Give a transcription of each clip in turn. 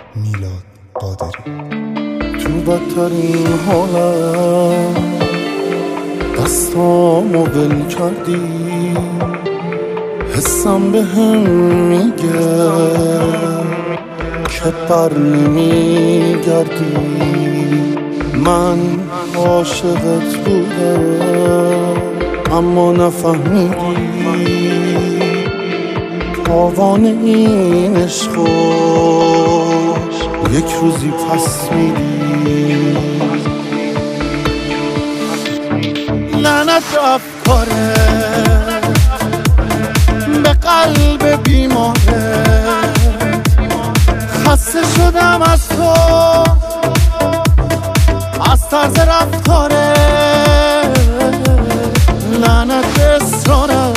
میلاد قادری. تو بدترین حالم دستامو ول کردی، حسم به هم میگه که بر نمیگردی. من عاشقت بودم اما نفهمیدی تاوان این عشقو یک روزی پس میدی. لعنت به افکاره، به قلب بیماره، خسته شدم از تو، از طرز رفتاره. لعنت به اصرارم،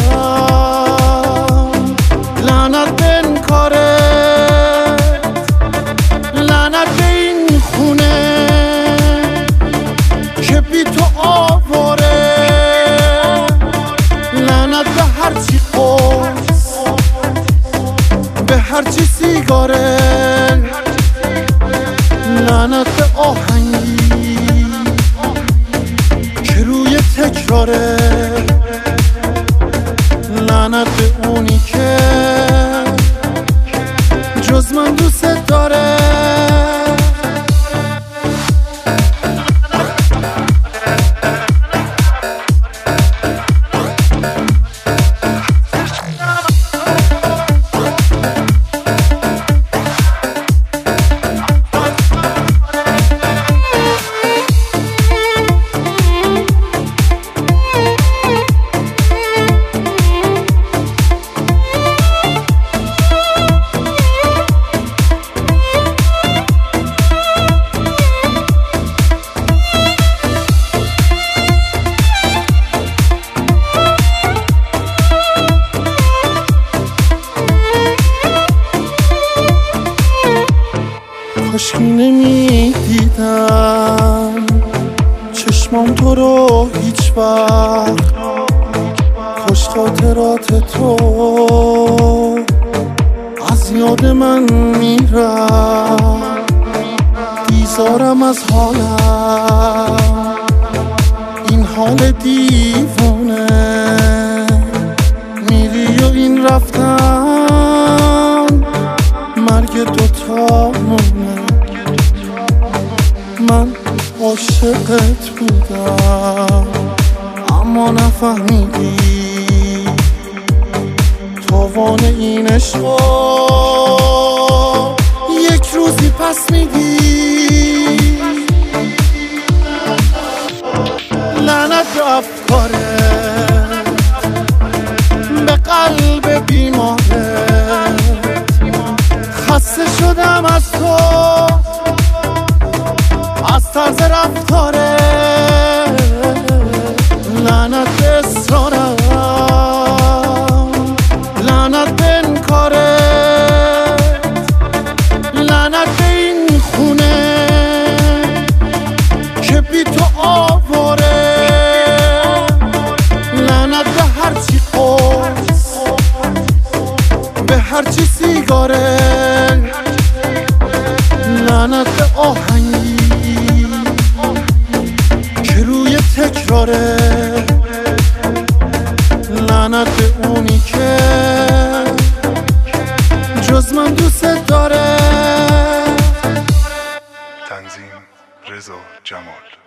لعنت به انکاره، لعنت به این خونه که بی تو آواره. لعنت به هرچی قرص، به هرچی سیگاره، لعنت به آهنگی که روی تکراره، لعنت به اونی که جز من دوست داره. کاشکی نمیدیدم چشمام تو رو هیچ وقت، کاش خاطرات تو از یاد من میرم. بیزارم از حالم، این حال دیوانه، میری و این رفتن مرگ دوتامونه. من عاشقت بودم اما نفهمیدی تاوان این عشقو یک روزی پس میدی. لعنت به افکاره، به قلب بیماره، خسته شدم از تو، از طرز رفتاره. لعنت به اصرارم، لعنت به انکاره، لعنت به این خونه که بی تو آواره. لعنت به هرچی قرص، به هرچی سیگاره، لعنت به آهنگی که روی تکراره، لعنت به اونی که جز من دوست داره. تنظیم رضا جمال.